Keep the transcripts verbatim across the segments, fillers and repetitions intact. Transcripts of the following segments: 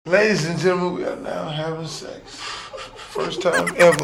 Ladies and gentlemen, we are now having sex. First time ever.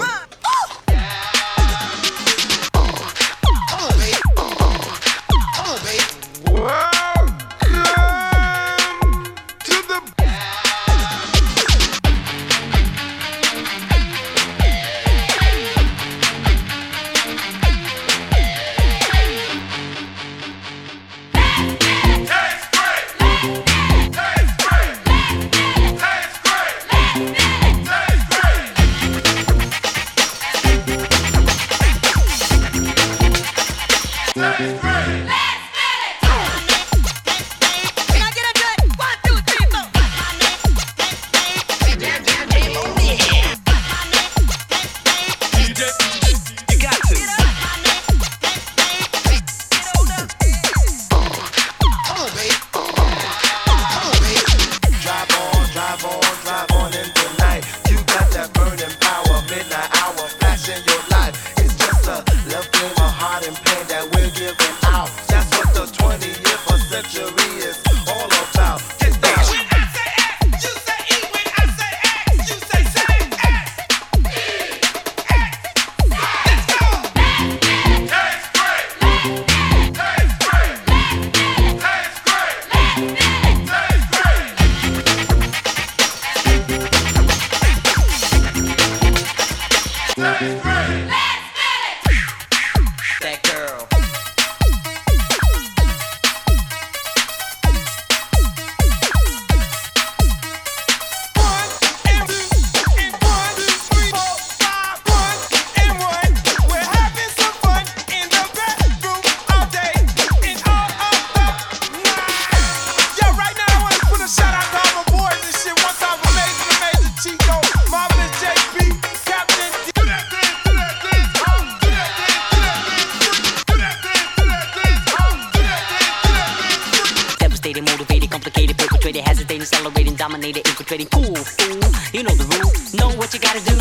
Motivated, complicated, perpetrated, hesitating, accelerating, dominated, infiltrating, cool, fool. You know the rules, know what you gotta do.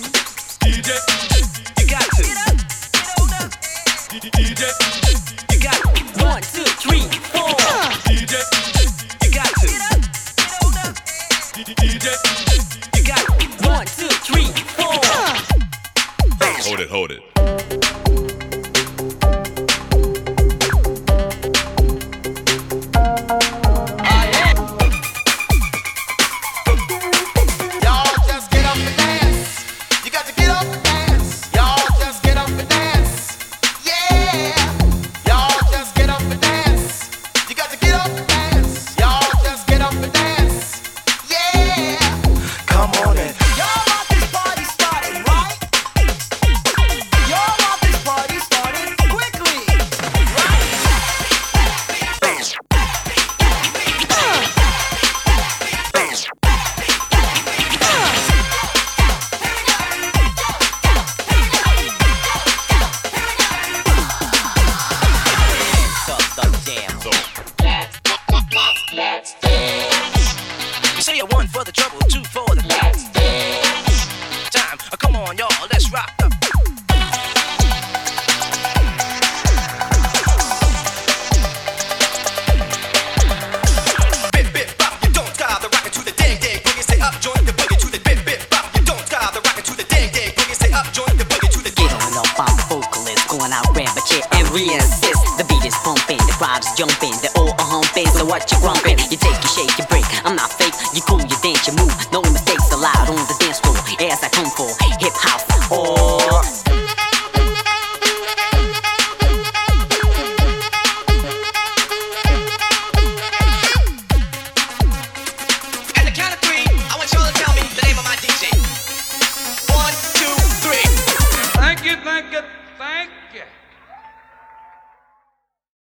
D J, you got to. D J, you got to. One, two, three, four. D J, you got to. D J, you got to. One, two, three, four. Hold it, hold it. For the trouble, two for the let's dance time. Oh, come on, y'all, let's rock up. Bip bip bop, you don't stop the rockin' to the ding ding boogie. Stay up, join the boogie to the bip bip bop. You don't stop the rockin' to the ding ding boogie. Stay up, join the boogie to the. Get on up, I'm the vocalist, going out, grab a chair and re-assist. The beat is pumping, the crowd's jumping, they're all a humping. So what you grumping? You take, you shake, you break. I'm not fake, you cool, you dance, you move. No mistakes allowed on the dance floor. As I come for hip hop or At the count of three, I want y'all to tell me the name of my D J. One, two, three. Thank you, thank you, thank you.